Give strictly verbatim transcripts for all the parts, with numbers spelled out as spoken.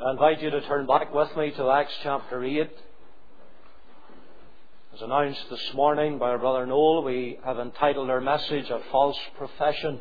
I invite you to turn back with me to Acts chapter eight. As announced this morning by our brother Noel, we have entitled our message A False Profession.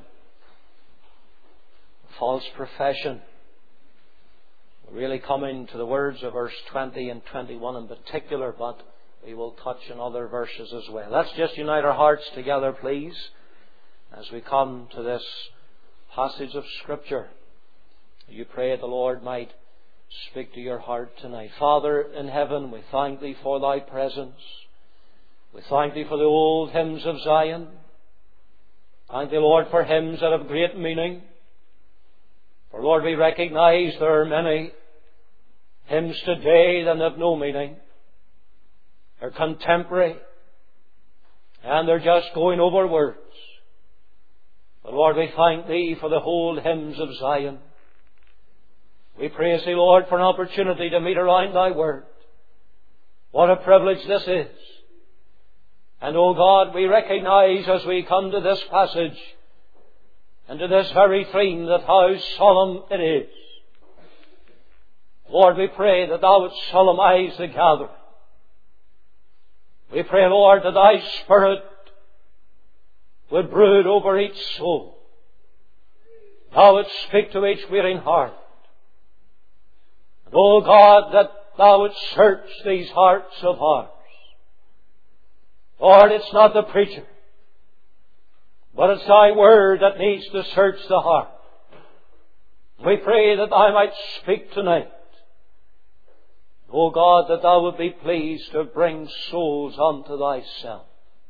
A false profession. We're really coming to the words of verse twenty and twenty-one in particular, but we will touch on other verses as well. Let's just unite our hearts together, please, as we come to this passage of Scripture. You pray the Lord might speak to your heart tonight. Father in heaven, we thank Thee for Thy presence. We thank Thee for the old hymns of Zion. Thank Thee, Lord, for hymns that have great meaning. For, Lord, we recognize there are many hymns today that have no meaning. They're contemporary, and they're just going over words. But, Lord, we thank Thee for the old hymns of Zion. We praise Thee, Lord, for an opportunity to meet around Thy Word. What a privilege this is. And, O God, we recognize as we come to this passage and to this very theme that how solemn it is. Lord, we pray that Thou wouldst solemnize the gathering. We pray, Lord, that Thy Spirit would brood over each soul. Thou wouldst speak to each weary heart. And, O God, that Thou wouldst search these hearts of ours. Lord, it's not the preacher, but it's Thy Word that needs to search the heart. We pray that Thou might speak tonight. O God, that Thou would be pleased to bring souls unto Thyself.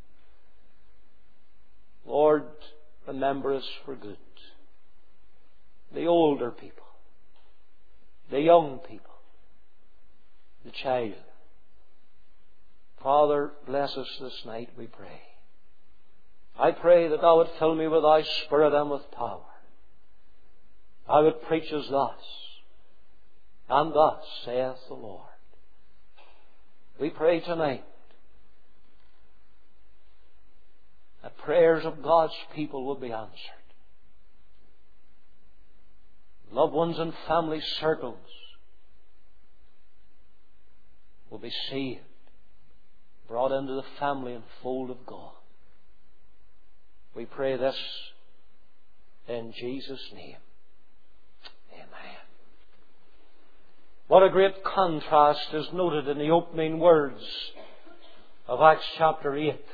Lord, remember us for good. The older people, the young people, the child. Father, bless us this night, we pray. I pray that Thou would fill me with Thy Spirit and with power. I would preach as thus, and thus saith the Lord. We pray tonight that prayers of God's people will be answered. Loved ones and family circles will be saved, brought into the family and fold of God. We pray this in Jesus' name. Amen. What a great contrast is noted in the opening words of Acts chapter eight.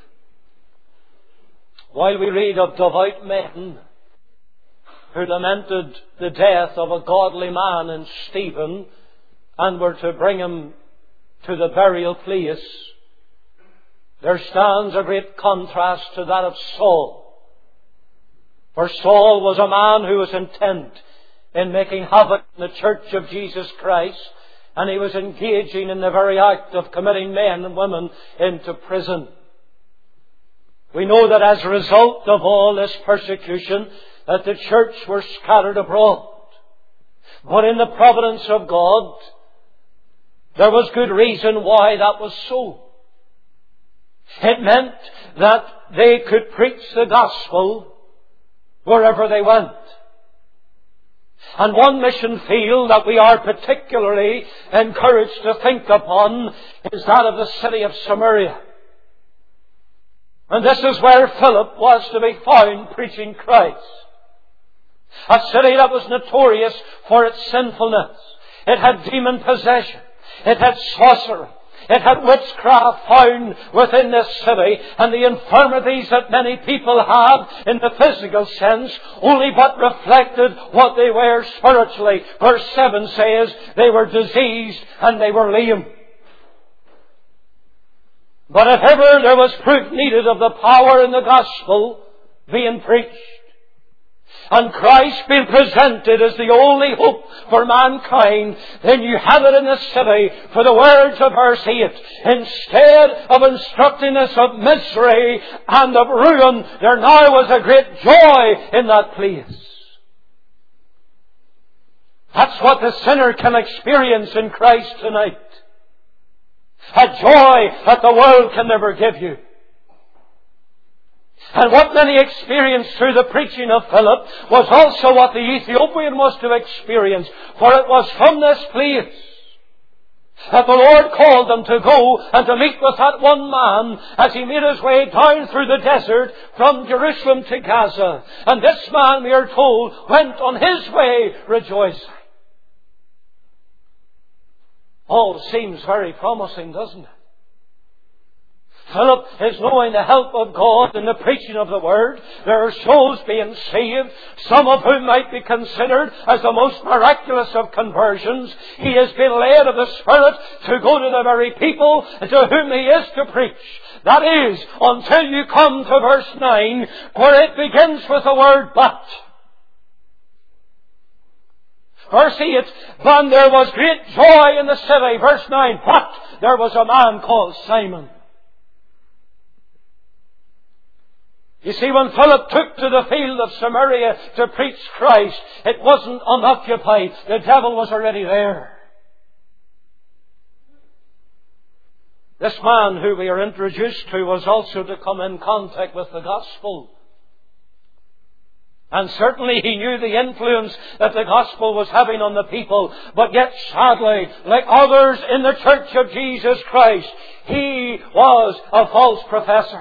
While we read of devout men who lamented the death of a godly man in Stephen and were to bring him to the burial place, there stands a great contrast to that of Saul. For Saul was a man who was intent in making havoc in the church of Jesus Christ, and he was engaging in the very act of committing men and women into prison. We know that as a result of all this persecution, that the church were scattered abroad. But in the providence of God, there was good reason why that was so. It meant that they could preach the gospel wherever they went. And one mission field that we are particularly encouraged to think upon is that of the city of Samaria. And this is where Philip was to be found preaching Christ. A city that was notorious for its sinfulness. It had demon possession. It had sorcery. It had witchcraft found within this city, and the infirmities that many people have in the physical sense only but reflected what they were spiritually. Verse seven says they were diseased and they were lame. But if ever there was proof needed of the power in the gospel being preached, and Christ being presented as the only hope for mankind, then you have it in the city. For the words of verse eight, instead of instructing us of misery and of ruin, there now was a great joy in that place. That's what the sinner can experience in Christ tonight. A joy that the world can never give you. And what many experienced through the preaching of Philip was also what the Ethiopian was to experience. For it was from this place that the Lord called them to go and to meet with that one man as he made his way down through the desert from Jerusalem to Gaza. And this man, we are told, went on his way rejoicing. All seems very promising, doesn't it? Philip is knowing the help of God in the preaching of the Word. There are souls being saved, some of whom might be considered as the most miraculous of conversions. He has been led of the Spirit to go to the very people to whom he is to preach. That is, until you come to verse nine, where it begins with the word but. Verse eight, then there was great joy in the city. Verse nine, but there was a man called Simon. You see, when Philip took to the field of Samaria to preach Christ, it wasn't unoccupied. The devil was already there. This man who we are introduced to was also to come in contact with the gospel. And certainly he knew the influence that the gospel was having on the people. But yet, sadly, like others in the church of Jesus Christ, he was a false professor.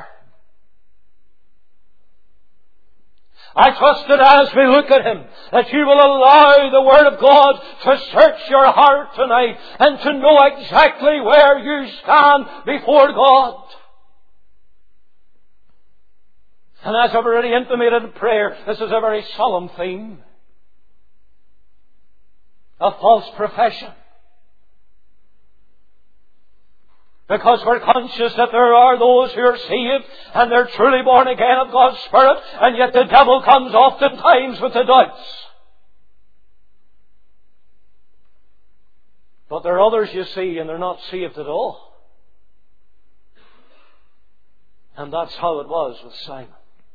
I trust that as we look at him, that you will allow the Word of God to search your heart tonight and to know exactly where you stand before God. And as I've already intimated in prayer, this is a very solemn theme. A false profession. Because we're conscious that there are those who are saved and they're truly born again of God's Spirit, and yet the devil comes oftentimes with the doubts. But there are others, you see, and they're not saved at all. And that's how it was with Simon.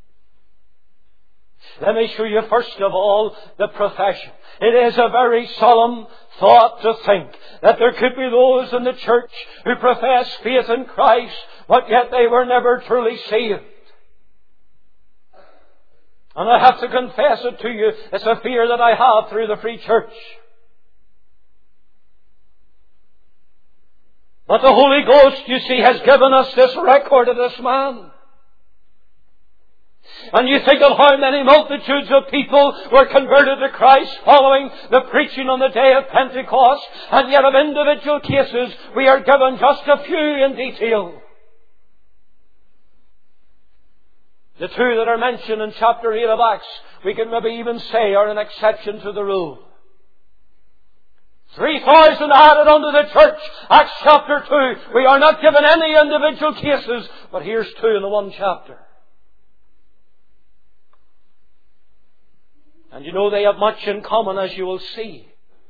Let me show you first of all the profession. It is a very solemn thought to think that there could be those in the church who profess faith in Christ, but yet they were never truly saved. And I have to confess it to you, it's a fear that I have through the Free Church. But the Holy Ghost, you see, has given us this record of this man. And you think of how many multitudes of people were converted to Christ following the preaching on the day of Pentecost, and yet of individual cases we are given just a few in detail. The two that are mentioned in chapter eight of Acts, we can maybe even say are an exception to the rule. Three thousand added unto the church, Acts chapter two. We are not given any individual cases, but here's two in the one chapter. And you know they have much in common, as you will see.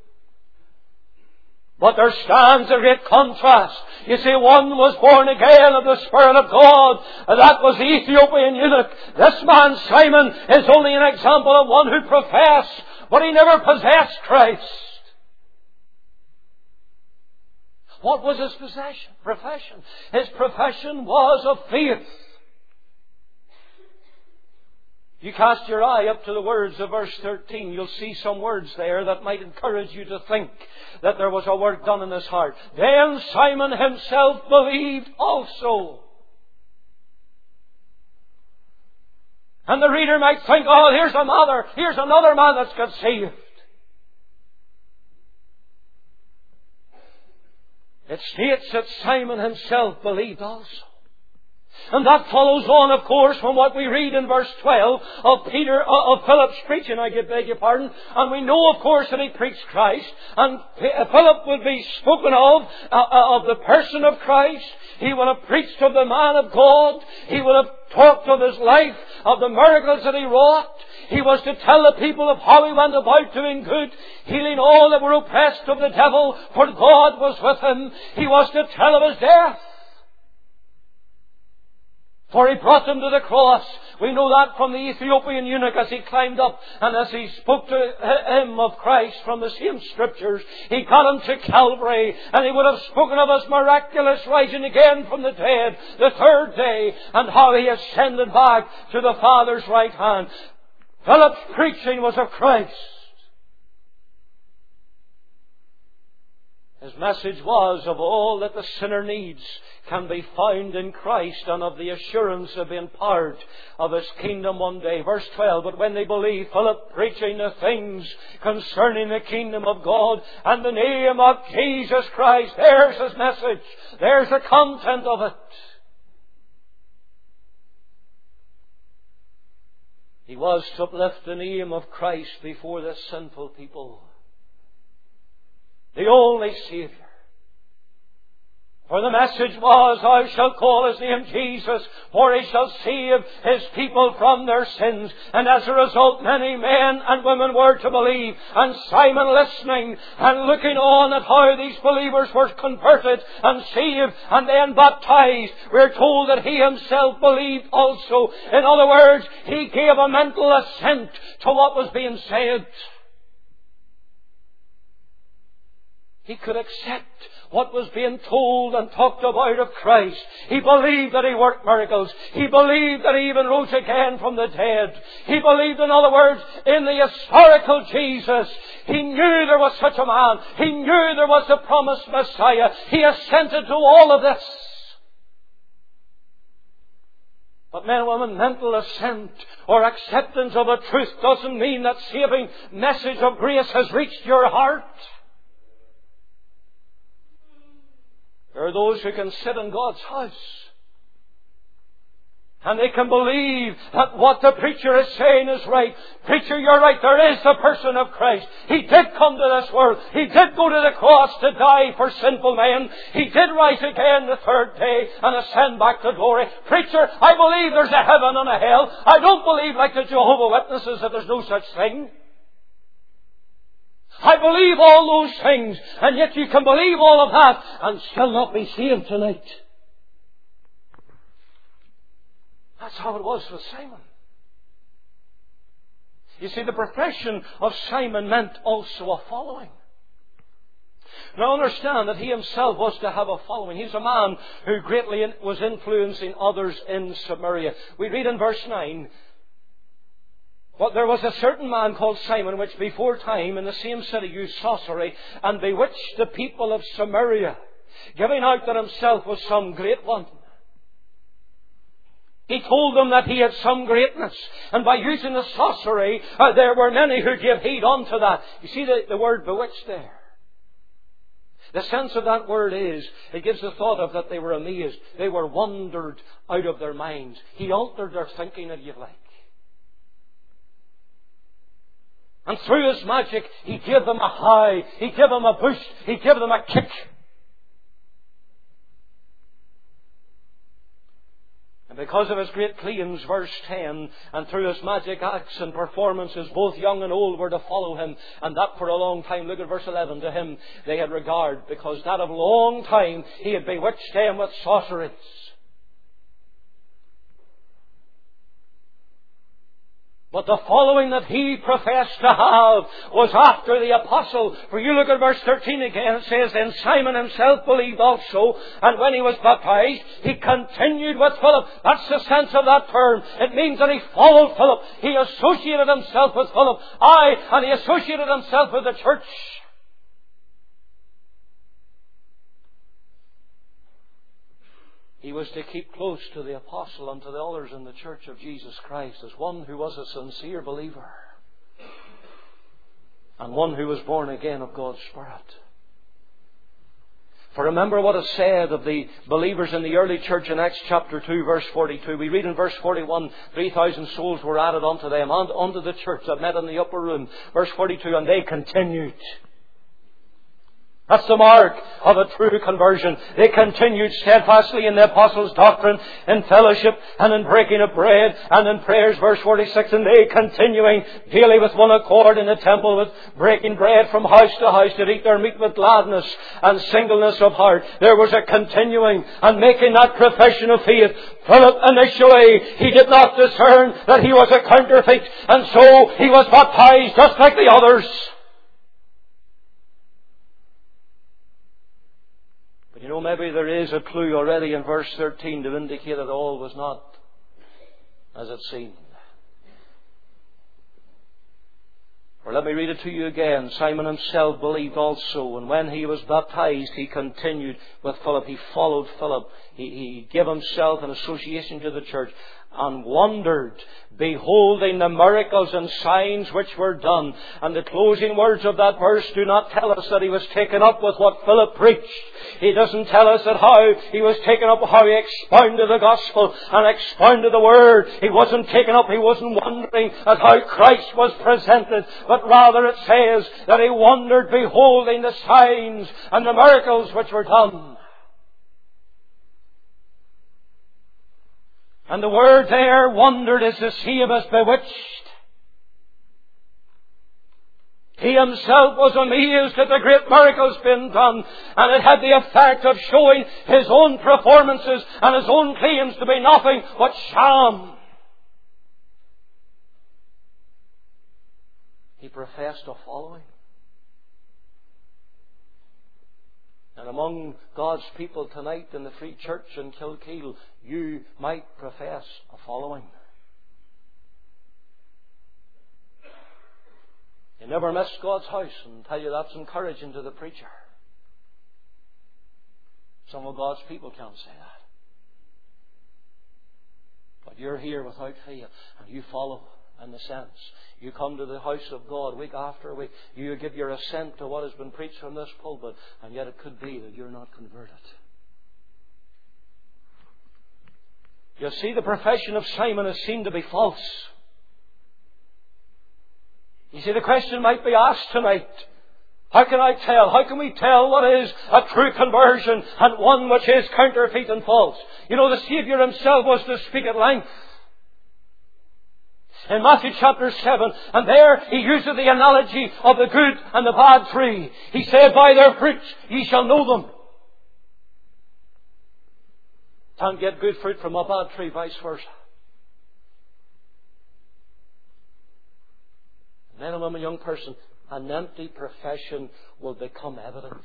But there stands a great contrast. You see, one was born again of the Spirit of God, and that was the Ethiopian eunuch. This man, Simon, is only an example of one who professed, but he never possessed Christ. What was his possession, profession? His profession was of faith. You cast your eye up to the words of verse thirteen. You'll see some words there that might encourage you to think that there was a work done in his heart. Then Simon himself believed also. And the reader might think, oh, here's another, here's another man that's got saved. It states that Simon himself believed also. And that follows on, of course, from what we read in verse twelve of Peter, of Philip's preaching, I beg your pardon. And we know, of course, that he preached Christ. And Philip would be spoken of, uh, of the person of Christ. He would have preached of the man of God. He would have talked of his life, of the miracles that he wrought. He was to tell the people of how he went about doing good, healing all that were oppressed of the devil, for God was with him. He was to tell of his death. For he brought them to the cross We know that from the Ethiopian eunuch as he climbed up and as he spoke to him of Christ from the same Scriptures. He got him to Calvary, and he would have spoken of His miraculous rising again from the dead the third day, and how He ascended back to the Father's right hand. Philip's preaching was of Christ. His message was of all that the sinner needs can be found in Christ, and of the assurance of being part of His kingdom one day. Verse twelve, but when they believed, Philip preaching the things concerning the kingdom of God and the name of Jesus Christ. There's his message. There's the content of it. He was to uplift the name of Christ before this sinful people. The only Saviour. For the message was, I shall call His name Jesus, for He shall save His people from their sins. And as a result, many men and women were to believe. And Simon, listening and looking on at how these believers were converted and saved and then baptized, we're told that he himself believed also. In other words, he gave a mental assent to what was being said. He could accept what was being told and talked about of Christ. He believed that He worked miracles. He believed that He even rose again from the dead. He believed, in other words, in the historical Jesus. He knew there was such a man. He knew there was the promised Messiah. He assented to all of this. But men and women, mental assent or acceptance of the truth doesn't mean that saving message of grace has reached your heart. There are those who can sit in God's house and they can believe that what the preacher is saying is right. Preacher, you're right. There is the person of Christ. He did come to this world. He did go to the cross to die for sinful men. He did rise again the third day and ascend back to glory. Preacher, I believe there's a heaven and a hell. I don't believe, like the Jehovah's Witnesses, that there's no such thing. I believe all those things, and yet you can believe all of that and still not be saved tonight. That's how it was with Simon. You see, the profession of Simon meant also a following. Now understand that he himself was to have a following. He's a man who greatly was influencing others in Samaria. We read in verse nine, but there was a certain man called Simon, which before time in the same city used sorcery, and bewitched the people of Samaria, giving out that himself was some great one. He told them that he had some greatness, and by using the sorcery, uh, there were many who gave heed unto that. You see the, the word bewitched there. The sense of that word is, it gives the thought of that they were amazed. They were wondered out of their minds. He altered their thinking, if you like. And through his magic, he gave them a high, he gave them a boost, he gave them a kick. And because of his great claims, verse ten, and through his magic acts and performances, both young and old were to follow him, and that for a long time. Look at verse eleven. To him they had regard, because that of long time he had bewitched them with sorceries. But the following that he professed to have was after the apostle. For you look at verse thirteen again, it says, then Simon himself believed also, and when he was baptized, he continued with Philip. That's the sense of that term. It means that he followed Philip. He associated himself with Philip. Aye, and he associated himself with the church. He was to keep close to the apostle and to the others in the church of Jesus Christ as one who was a sincere believer and one who was born again of God's Spirit. For remember what is said of the believers in the early church in Acts chapter two, verse forty-two. We read in verse forty-one, three thousand souls were added unto them, and unto the church that met in the upper room. Verse forty-two, and they continued. That's the mark of a true conversion. They continued steadfastly in the apostles' doctrine, in fellowship, and in breaking of bread, and in prayers, verse forty-six, and they continuing daily with one accord in the temple, with breaking bread from house to house, to eat their meat with gladness and singleness of heart. There was a continuing and making that profession of faith. Philip initially, he did not discern that he was a counterfeit, and so he was baptized just like the others. You know, maybe there is a clue already in verse thirteen to indicate that all was not as it seemed. Or let me read it to you again. Simon himself believed also, and when he was baptized, he continued with Philip. He followed Philip. He, he gave himself in association to the church, and wondered, beholding the miracles and signs which were done. And the closing words of that verse do not tell us that he was taken up with what Philip preached. He doesn't tell us that how he was taken up, how he expounded the gospel and expounded the word. He wasn't taken up, he wasn't wondering at how Christ was presented, but rather it says that he wondered, beholding the signs and the miracles which were done. And the word there, wondered, is the same as bewitched. He himself was amazed at the great miracles being done, and it had the effect of showing his own performances and his own claims to be nothing but sham. He professed a following. And among God's people tonight in the Free Church in Kilkeel, you might profess a following. You never miss God's house, and tell you that's encouraging to the preacher. Some of God's people can't say that. But you're here without fail, and you follow in the sense. You come to the house of God week after week. You give your assent to what has been preached from this pulpit, and yet it could be that you're not converted. You see, the profession of Simon is seen to be false. You see, the question might be asked tonight, how can I tell? How can we tell what is a true conversion and one which is counterfeit and false? You know, the Saviour himself was to speak at length in Matthew chapter seven, and there he uses the analogy of the good and the bad tree. He said, by their fruits ye shall know them. Can't get good fruit from a bad tree, vice versa. Men and women, young person, an empty profession will become evident.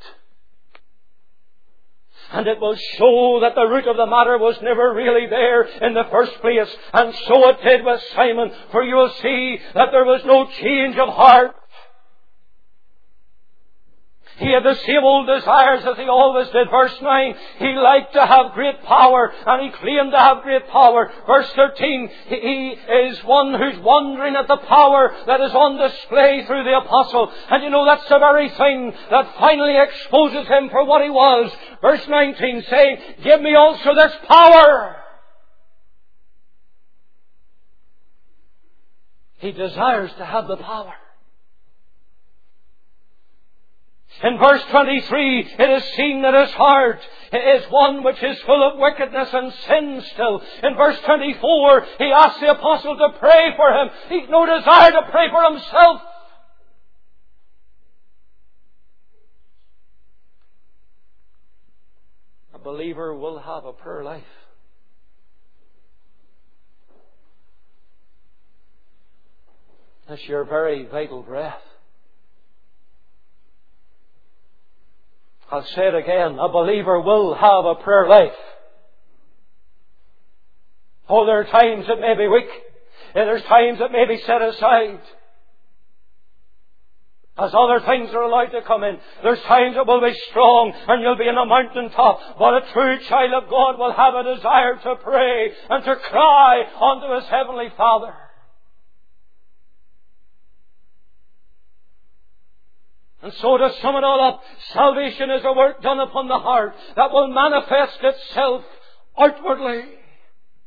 And it will show that the root of the matter was never really there in the first place. And so it did with Simon. For you will see that there was no change of heart. He had the same old desires as he always did. Verse nine, he liked to have great power, and he claimed to have great power. Verse thirteen, he is one who's wondering at the power that is on display through the apostle. And you know, that's the very thing that finally exposes him for what he was. Verse nineteen saying, give me also this power. He desires to have the power. In verse twenty-three, it is seen that his heart is one which is full of wickedness and sin still. In verse twenty-four, he asks the apostle to pray for him. He's no desire to pray for himself. A believer will have a prayer life. That's your very vital breath. I'll say it again, a believer will have a prayer life. Oh, there are times it may be weak, and there's times it may be set aside, as other things are allowed to come in. There's times it will be strong, and you'll be in a mountain top, but a true child of God will have a desire to pray and to cry unto his heavenly Father. And so to sum it all up, salvation is a work done upon the heart that will manifest itself outwardly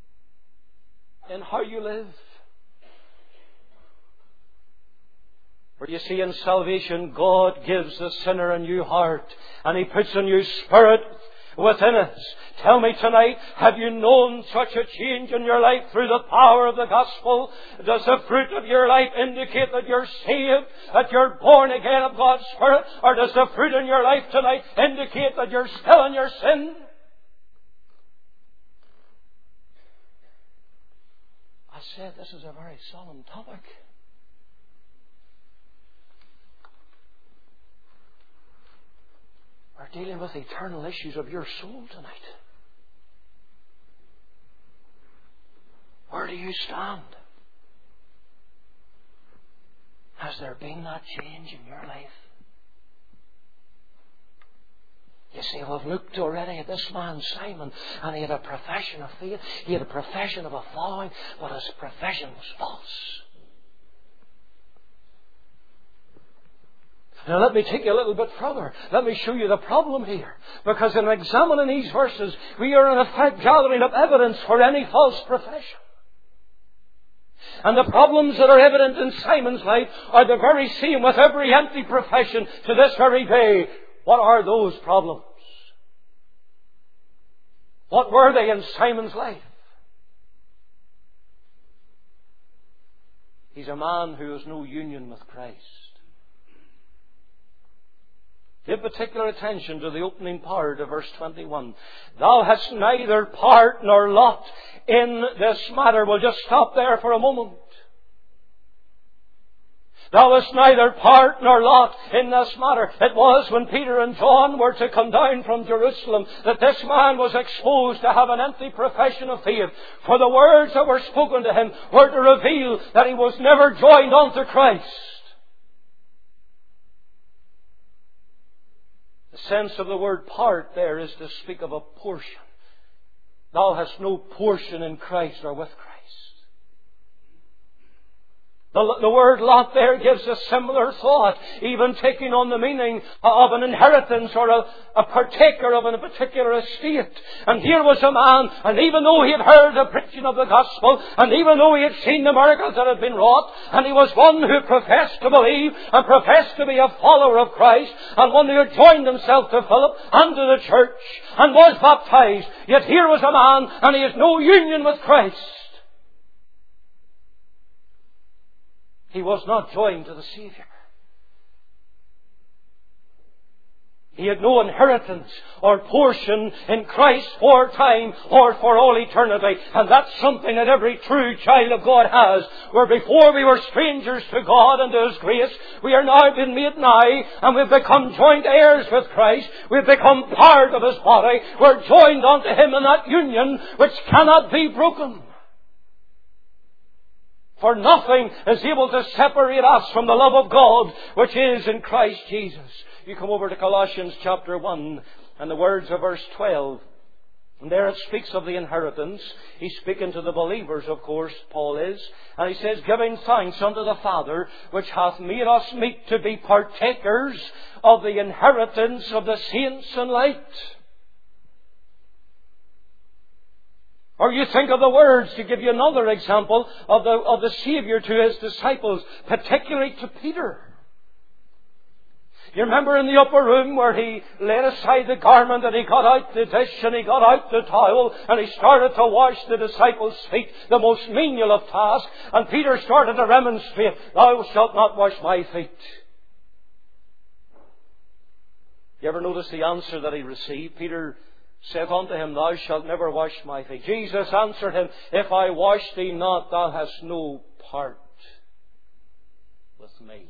in how you live. For you see, in salvation, God gives the sinner a new heart, and He puts a new spirit within us. Tell me tonight, have you known such a change in your life through the power of the gospel? Does the fruit of your life indicate that you're saved, that you're born again of God's Spirit? Or does the fruit in your life tonight indicate that you're still in your sin? I said this is a very solemn topic. We're dealing with eternal issues of your soul tonight. Where do you stand? Has there been that change in your life? You see, we've looked already at this man Simon, and he had a profession of faith. He had a profession of a following, but his profession was false. Now let me take you a little bit further. Let me show you the problem here. Because in examining these verses, we are in effect gathering up evidence for any false profession. And the problems that are evident in Simon's life are the very same with every empty profession to this very day. What are those problems? What were they in Simon's life? He's a man who has no union with Christ. Give particular attention to the opening part of verse twenty-one. Thou hast neither part nor lot in this matter. We'll just stop there for a moment. Thou hast neither part nor lot in this matter. It was when Peter and John were to come down from Jerusalem that this man was exposed to have an empty profession of faith. For the words that were spoken to him were to reveal that he was never joined unto Christ. The sense of the word part there is to speak of a portion. Thou hast no portion in Christ or with Christ. The, the word lot there gives a similar thought, even taking on the meaning of an inheritance or a, a partaker of a particular estate. And here was a man, and even though he had heard the preaching of the gospel, and even though he had seen the miracles that had been wrought, and he was one who professed to believe and professed to be a follower of Christ, and one who had joined himself to Philip and to the church, and was baptized, yet here was a man, and he has no union with Christ. He was not joined to the Saviour. He had no inheritance or portion in Christ for time or for all eternity. And that's something that every true child of God has. Where before we were strangers to God and to His grace, we are now been made nigh, and we've become joint heirs with Christ. We've become part of His body. We're joined unto Him in that union which cannot be broken. For nothing is able to separate us from the love of God which is in Christ Jesus. You come over to Colossians chapter one and the words of verse twelve. And there it speaks of the inheritance. He's speaking to the believers, of course, Paul is. And he says, giving thanks unto the Father, which hath made us meet to be partakers of the inheritance of the saints in light. Or you think of the words, to give you another example, of the, of the Saviour to His disciples, particularly to Peter. You remember in the upper room where He laid aside the garment and He got out the dish and He got out the towel and He started to wash the disciples' feet, the most menial of tasks. And Peter started to remonstrate, Thou shalt not wash my feet. You ever notice the answer that he received? Peter saith unto him, Thou shalt never wash my feet. Jesus answered him, If I wash thee not, thou hast no part with me.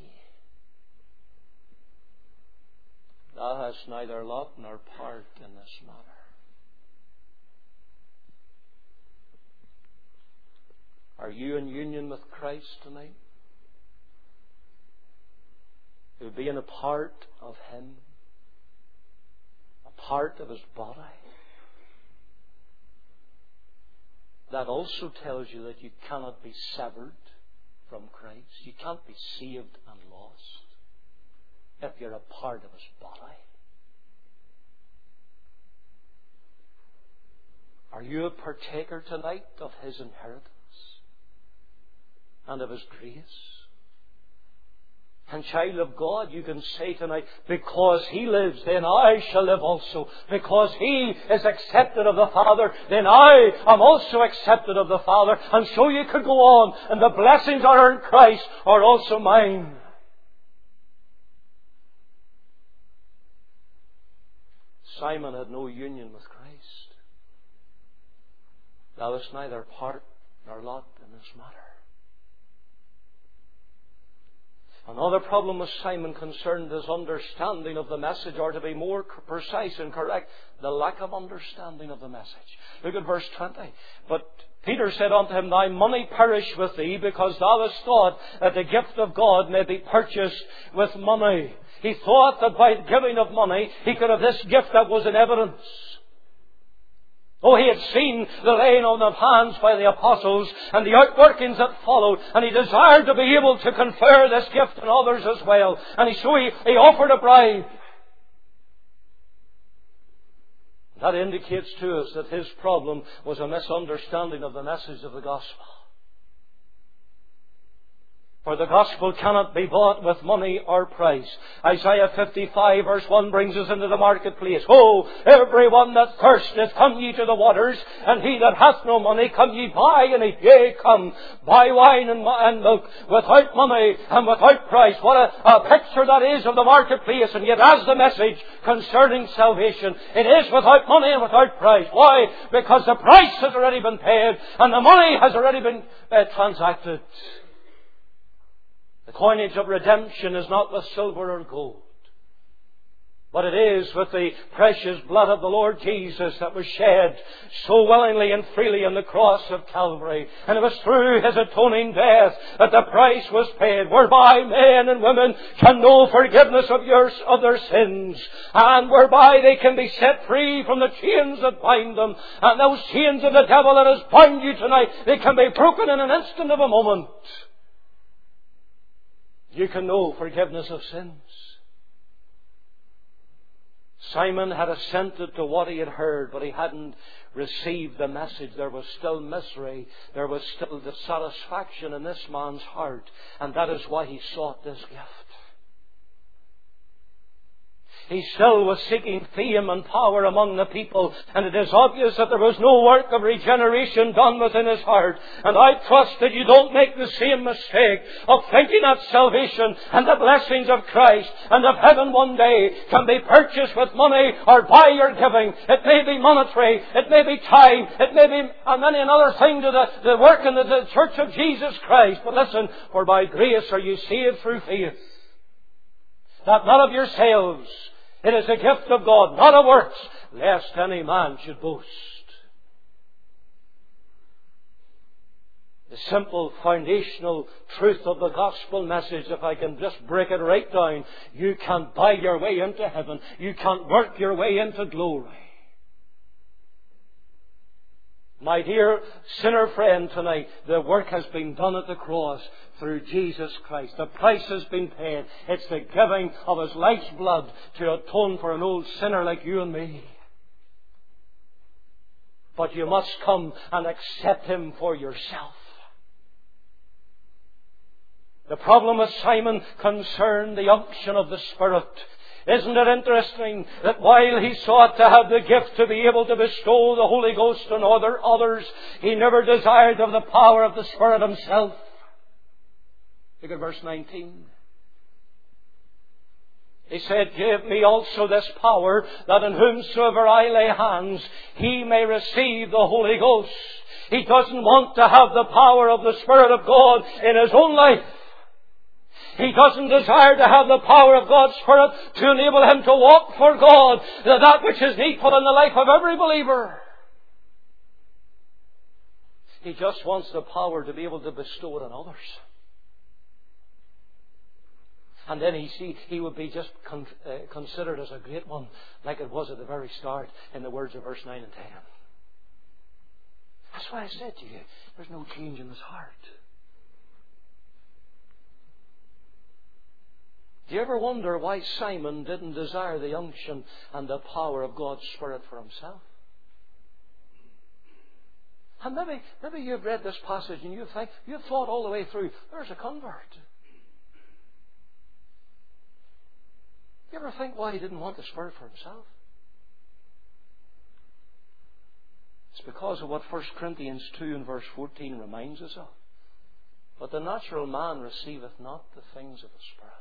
Thou hast neither lot nor part in this matter. Are you in union with Christ tonight? To being a part of Him? A part of His body? That also tells you that you cannot be severed from Christ. You can't be saved and lost if you're a part of His body. Are you a partaker tonight of His inheritance and of His grace? And child of God, you can say tonight, because He lives, then I shall live also. Because He is accepted of the Father, then I am also accepted of the Father. And so you could go on, and the blessings that are in Christ are also mine. Simon had no union with Christ. Thou hast neither part nor lot in this matter. Another problem with Simon concerned his understanding of the message, or to be more precise and correct, the lack of understanding of the message. Look at verse twenty. But Peter said unto him, Thy money perish with thee, because thou hast thought that the gift of God may be purchased with money. He thought that by giving of money, he could have this gift that was in evidence. Oh, he had seen the laying on of hands by the apostles and the outworkings that followed, and he desired to be able to confer this gift on others as well. And so he, he offered a bribe. That indicates to us that his problem was a misunderstanding of the message of the gospel. For the gospel cannot be bought with money or price. Isaiah fifty-five verse one brings us into the marketplace. Oh, every one that thirsteth, come ye to the waters, and he that hath no money, come ye buy and eat. Yea, come, buy wine and, and milk without money and without price. What a, a picture that is of the marketplace. And yet as the message concerning salvation, it is without money and without price. Why? Because the price has already been paid and the money has already been uh, transacted. The coinage of redemption is not with silver or gold, but it is with the precious blood of the Lord Jesus that was shed so willingly and freely on the cross of Calvary. And it was through His atoning death that the price was paid, whereby men and women can know forgiveness of, yours, of their sins, and whereby they can be set free from the chains that bind them. And those chains of the devil that has bound you tonight, they can be broken in an instant of a moment. You can know forgiveness of sins. Simon had assented to what he had heard, but he hadn't received the message. There was still misery. There was still dissatisfaction in this man's heart. And that is why he sought this gift. He still was seeking fame and power among the people, and it is obvious that there was no work of regeneration done within his heart. And I trust that you don't make the same mistake of thinking that salvation and the blessings of Christ and of heaven one day can be purchased with money or by your giving. It may be monetary, it may be time, it may be many another thing to the, the work in the, the church of Jesus Christ. But listen, for by grace are you saved through faith, that not of yourselves. It is a gift of God, not of works, lest any man should boast. The simple foundational truth of the gospel message, if I can just break it right down, you can't buy your way into heaven. You can't work your way into glory. My dear sinner friend tonight, the work has been done at the cross through Jesus Christ. The price has been paid. It's the giving of His life's blood to atone for an old sinner like you and me. But you must come and accept Him for yourself. The problem with Simon concerned the unction of the Spirit. Isn't it interesting that while he sought to have the gift to be able to bestow the Holy Ghost on other others, he never desired of the power of the Spirit Himself? Look at verse nineteen. He said, Give me also this power, that in whomsoever I lay hands, he may receive the Holy Ghost. He doesn't want to have the power of the Spirit of God in his own life. He doesn't desire to have the power of God's Spirit to enable him to walk for God, that which is needful in the life of every believer. He just wants the power to be able to bestow it on others. And then he see he would be just con- uh, considered as a great one, like it was at the very start in the words of verse nine and ten. That's why I said to you, there's no change in his heart. Do you ever wonder why Simon didn't desire the unction and the power of God's Spirit for himself? And maybe, maybe you've read this passage and you think, you've thought all the way through, there's a convert. You ever think why he didn't want the Spirit for himself? It's because of what First Corinthians two and verse fourteen reminds us of. But the natural man receiveth not the things of the Spirit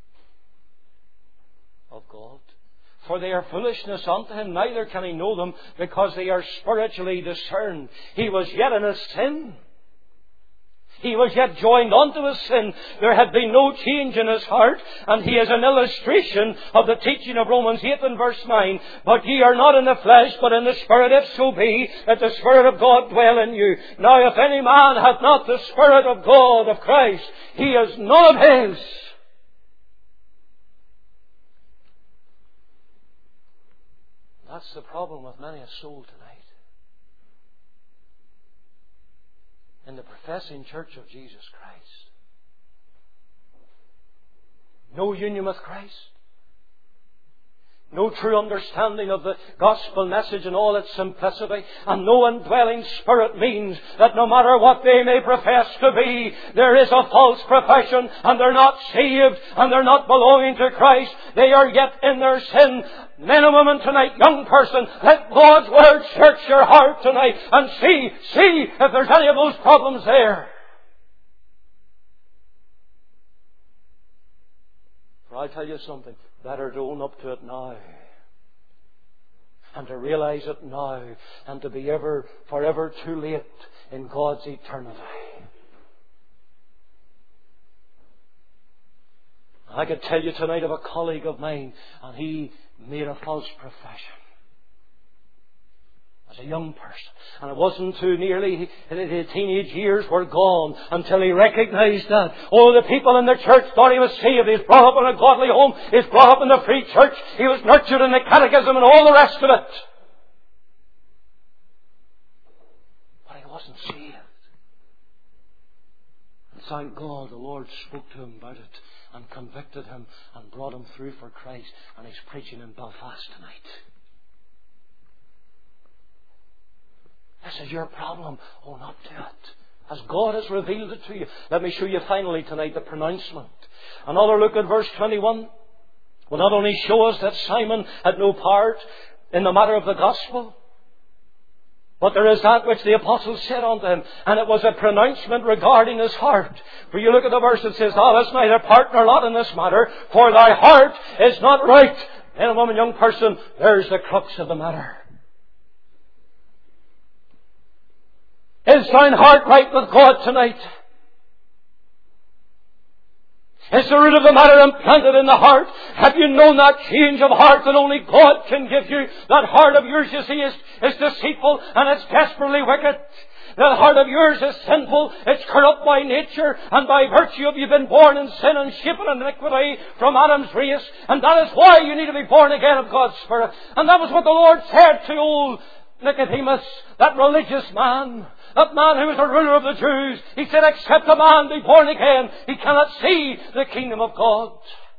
of God. For they are foolishness unto him, neither can he know them, because they are spiritually discerned. He was yet in his sin. He was yet joined unto his sin. There had been no change in his heart. And he is an illustration of the teaching of Romans eight and verse nine. But ye are not in the flesh, but in the Spirit, if so be that the Spirit of God dwell in you. Now if any man hath not the Spirit of God, of Christ, he is none of his. That's the problem with many a soul tonight. In the professing church of Jesus Christ. No union with Christ. No true understanding of the gospel message in all its simplicity. And no indwelling Spirit means that no matter what they may profess to be, there is a false profession and they're not saved and they're not belonging to Christ. They are yet in their sin. Men and women tonight, young person, let God's Word search your heart tonight and see, see if there's any of those problems there. For I tell you something, better to own up to it now. And to realize it now. And to be ever, forever too late in God's eternity. I could tell you tonight of a colleague of mine, and he made a false profession as a young person. And it wasn't too nearly the teenage years were gone until he recognized that. Oh, the people in the church thought he was saved. He was brought up in a godly home. He was brought up in the free church. He was nurtured in the catechism and all the rest of it. But he wasn't saved. And thank God the Lord spoke to him about it and convicted him and brought him through for Christ. And he's preaching in Belfast tonight. This is your problem. Own up to it. As God has revealed it to you. Let me show you finally tonight the pronouncement. Another look at verse twenty-one will not only show us that Simon had no part in the matter of the gospel, but there is that which the apostles said unto him, and it was a pronouncement regarding his heart. For you look at the verse that says, Thou hast neither part nor lot in this matter, for thy heart is not right. Man and woman, young person, there's the crux of the matter. Is thine heart right with God tonight? Is the root of the matter implanted in the heart? Have you known that change of heart that only God can give you? That heart of yours, you see, is, is deceitful and it's desperately wicked. That heart of yours is sinful. It's corrupt by nature, and by virtue of you've been born in sin and shapen in iniquity from Adam's race. And that is why you need to be born again of God's Spirit. And that was what the Lord said to old Nicodemus, that religious man, that man who was the ruler of the Jews. He said, except a man be born again, he cannot see the kingdom of God.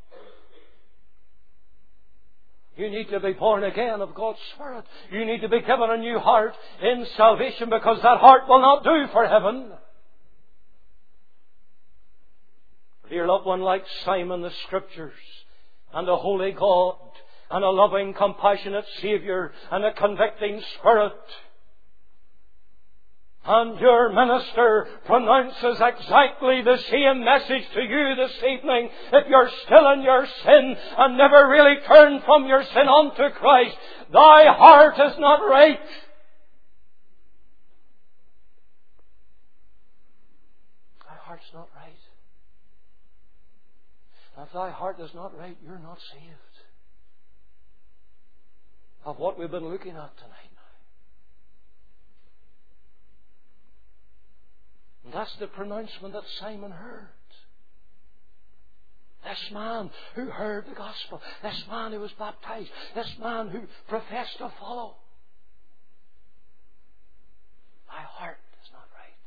You need to be born again of God's Spirit. You need to be given a new heart in salvation, because that heart will not do for heaven. Dear loved one, like Simon, the Scriptures and the Holy God and a loving, compassionate Saviour and a convicting Spirit. And your minister pronounces exactly the same message to you this evening. If you're still in your sin and never really turned from your sin unto Christ, thy heart is not right. Thy heart's not right. And if thy heart is not right, you're not saved. Of what we've been looking at tonight now. And that's the pronouncement that Simon heard. This man who heard the gospel. This man who was baptized. This man who professed to follow. My heart is not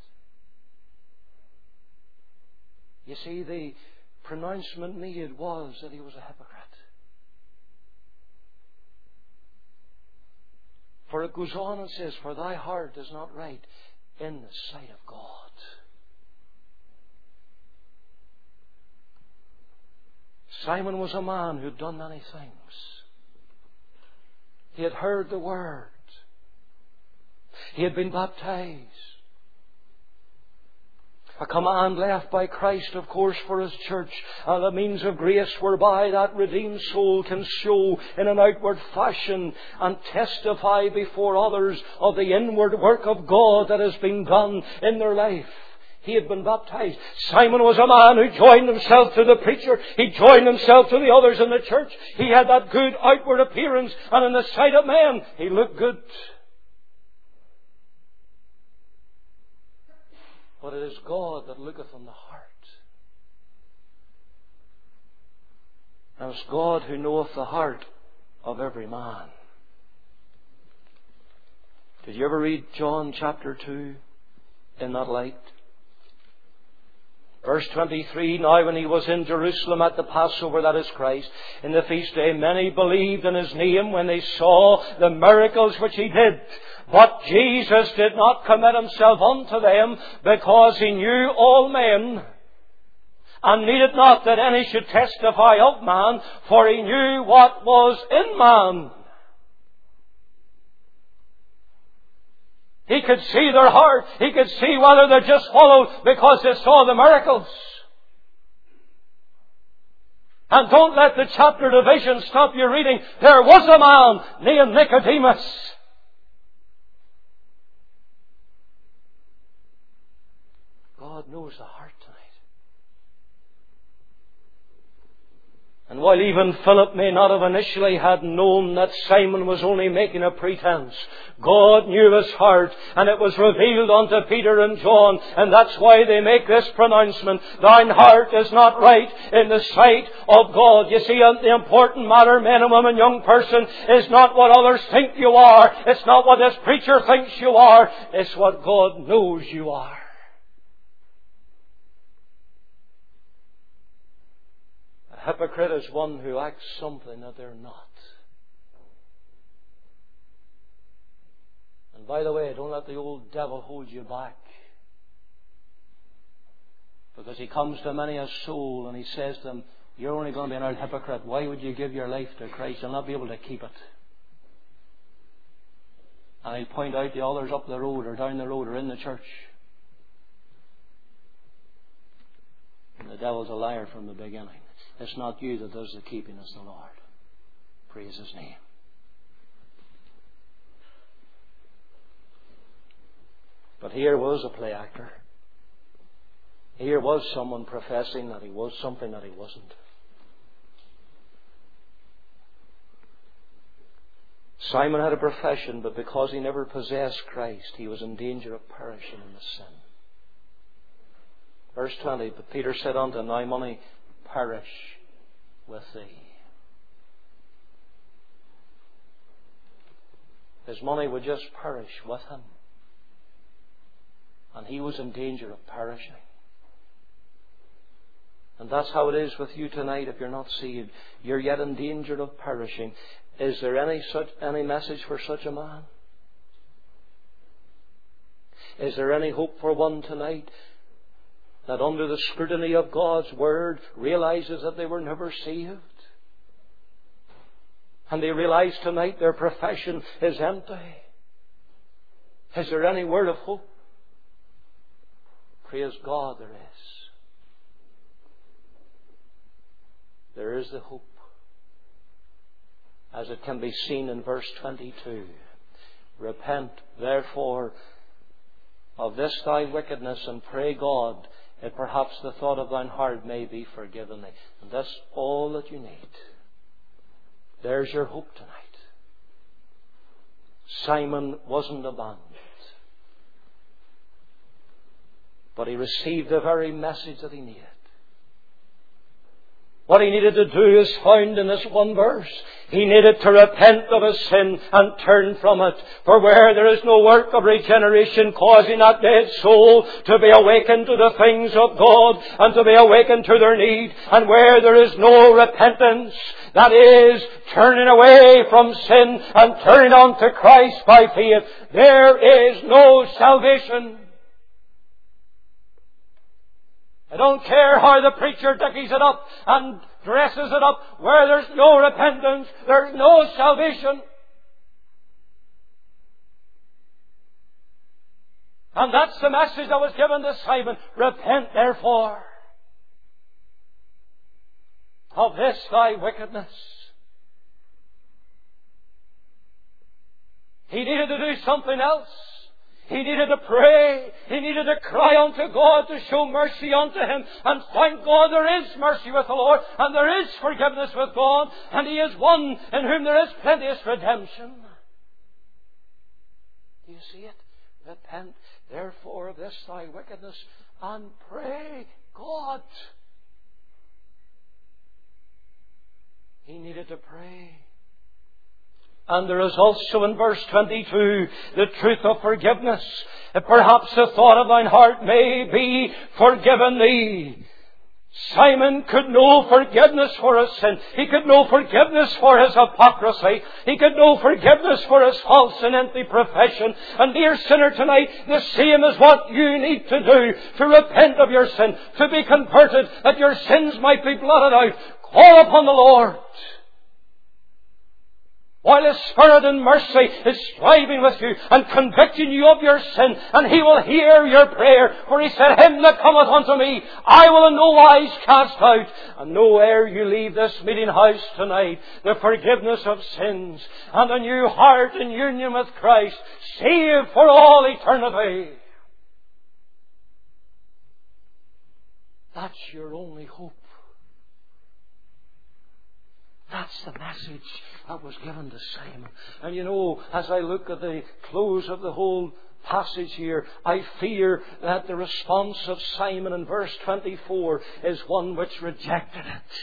right. You see, the pronouncement needed was that he was a hypocrite. For it goes on and says, for thy heart is not right in the sight of God. Simon was a man who had done many things. He had heard the Word. He had been baptized. A command left by Christ, of course, for His church, and a means of grace whereby that redeemed soul can show in an outward fashion and testify before others of the inward work of God that has been done in their life. He had been baptized. Simon was a man who joined himself to the preacher. He joined himself to the others in the church. He had that good outward appearance, and in the sight of men, he looked good. But it is God that looketh on the heart. And it's God who knoweth the heart of every man. Did you ever read John chapter two in that light? Verse twenty-three, now when He was in Jerusalem at the Passover, that is Christ, in the feast day, many believed in His name when they saw the miracles which He did. But Jesus did not commit Himself unto them, because He knew all men, and needed not that any should testify of man, for He knew what was in man. He could see their heart. He could see whether they just followed because they saw the miracles. And don't let the chapter division stop you reading. There was a man named Nicodemus. God knows the heart tonight. And while even Philip may not have initially had known that Simon was only making a pretense, God knew his heart, and it was revealed unto Peter and John, and that's why they make this pronouncement: thine heart is not right in the sight of God. You see, the important matter, men and women, young person, is not what others think you are. It's not what this preacher thinks you are. It's what God knows you are. A hypocrite is one who acts something that they're not. And by the way, don't let the old devil hold you back. Because he comes to many a soul and he says to them, you're only going to be an old hypocrite. Why would you give your life to Christ? You'll not be able to keep it. And he'll point out the others up the road or down the road or in the church. And the devil's a liar from the beginning. It's not you that does the keeping, it's the Lord. Praise His name. But here was a play actor. Here was someone professing that he was something that he wasn't. Simon had a profession, but because he never possessed Christ, he was in danger of perishing in the sin. Verse twenty, but Peter said unto him, now money perish with thee. His money would just perish with him. And he was in danger of perishing. And that's how it is with you tonight if you're not saved. You're yet in danger of perishing. Is there any such any message for such a man? Is there any hope for one tonight that under the scrutiny of God's Word realizes that they were never saved? And they realize tonight their profession is empty. Is there any word of hope? Praise God, there is. There is the hope. As it can be seen in verse twenty-two. Repent, therefore, of this thy wickedness, and pray God that perhaps the thought of thine heart may be forgiven thee. And that's all that you need. There's your hope tonight. Simon wasn't abandoned, but he received the very message that he needed. What he needed to do is found in this one verse. He needed to repent of his sin and turn from it. For where there is no work of regeneration causing that dead soul to be awakened to the things of God and to be awakened to their need, and where there is no repentance, that is, turning away from sin and turning on to Christ by faith, there is no salvation. I don't care how the preacher dickies it up and dresses it up where there's no repentance, there's no salvation. And that's the message that was given to Simon. Repent therefore of this thy wickedness. He needed to do something else. He needed to pray. He needed to cry unto God to show mercy unto him. And thank God there is mercy with the Lord, and there is forgiveness with God, and He is one in whom there is plenteous redemption. Do you see it? Repent therefore of this thy wickedness, and pray God. He needed to pray. And there is also in verse twenty-two the truth of forgiveness. Perhaps the thought of thine heart may be forgiven thee. Simon could know forgiveness for his sin. He could know forgiveness for his hypocrisy. He could know forgiveness for his false and empty profession. And dear sinner, tonight, the same is what you need to do to repent of your sin, to be converted, that your sins might be blotted out. Call upon the Lord, while His Spirit in mercy is striving with you and convicting you of your sin, and He will hear your prayer. For He said, Him that cometh unto me, I will in no wise cast out. And know ere you leave this meeting house tonight, the forgiveness of sins and a new heart in union with Christ, saved for all eternity. That's your only hope. That's the message that was given to Simon. And you know, as I look at the close of the whole passage here, I fear that the response of Simon in verse twenty-four is one which rejected it.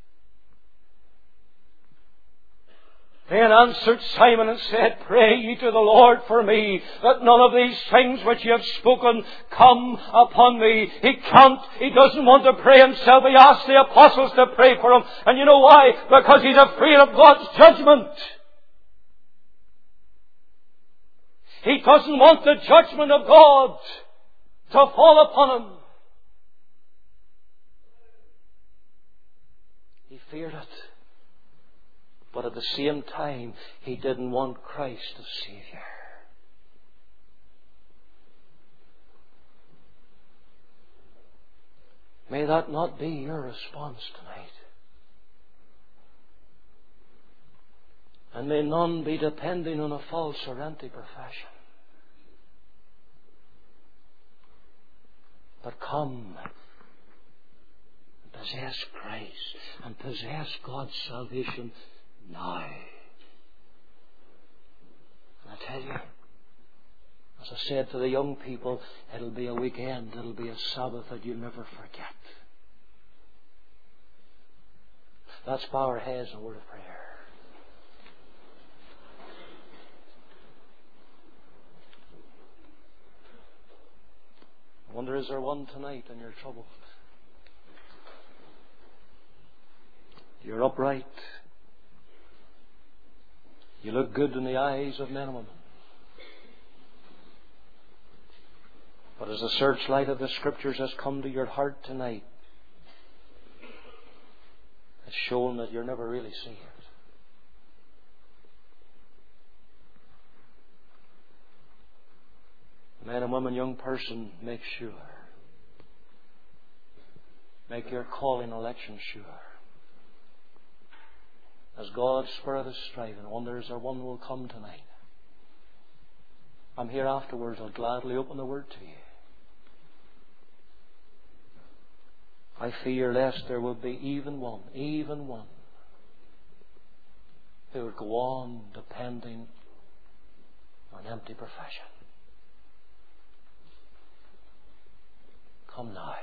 Then answered Simon and said, Pray ye to the Lord for me, that none of these things which ye have spoken come upon me. He can't. He doesn't want to pray himself. He asked the apostles to pray for him. And you know why? Because he's afraid of God's judgment. He doesn't want the judgment of God to fall upon him. He feared it. But at the same time, he didn't want Christ as Saviour. May that not be your response tonight. And may none be depending on a false or empty profession. But come and possess Christ and possess God's salvation now. And I tell you, as I said to the young people, it'll be a weekend, it'll be a Sabbath that you'll never forget. Let's bow our heads in a word of prayer. I wonder, is there one tonight and you're troubled? You're upright. You look good in the eyes of men and women. But as the searchlight of the Scriptures has come to your heart tonight, it's shown that you're never really saved. Man and woman, young person, make sure. Make your calling election sure. As God's Spirit is striving, I wonder, is there one who will come tonight? I'm here afterwards. I'll gladly open the Word to you. I fear lest there will be even one, even one, who would go on depending on empty profession. Come now.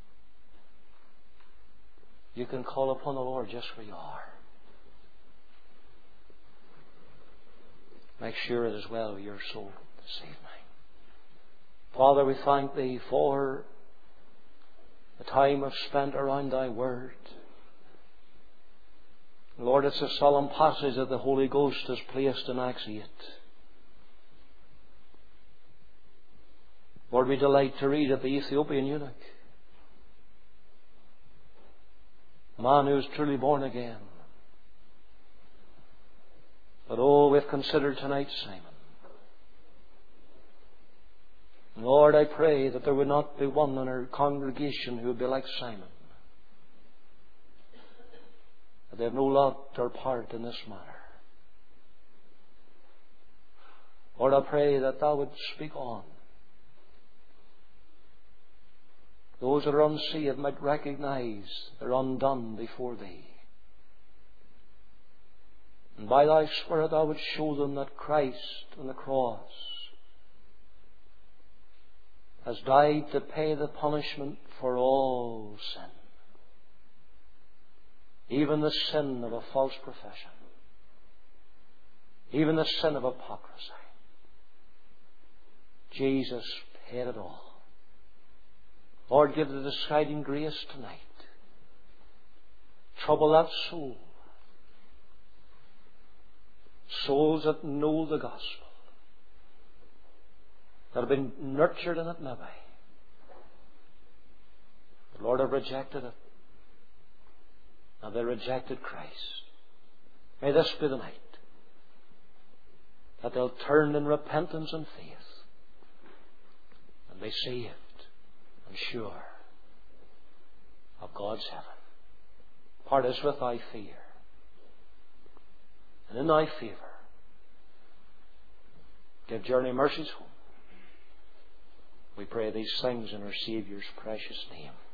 You can call upon the Lord just where you are. Make sure it is well with your soul this evening. Father, we thank Thee for the time I've spent around Thy Word. Lord, it's a solemn passage that the Holy Ghost has placed in Acts eight. Lord, we delight to read of the Ethiopian eunuch. a man who is truly born again. But oh, we've considered tonight Simon. Lord, I pray that there would not be one in our congregation who would be like Simon. That they have no lot or part in this matter. Lord, I pray that Thou would speak on. Those that are unsaved might recognize they're undone before Thee. And by Thy Spirit Thou would show them that Christ on the cross has died to pay the punishment for all sin. Even the sin of a false profession. Even the sin of hypocrisy. Jesus paid it all. Lord, give the deciding grace tonight. Trouble that soul. Souls that know the gospel. That have been nurtured in it maybe. The Lord have rejected it. And they rejected Christ. May this be the night that they'll turn in repentance and faith and be saved and sure of God's heaven. Part us with Thy fear. And in Thy favour, give Journey mercies home. We pray these things in our Saviour's precious name.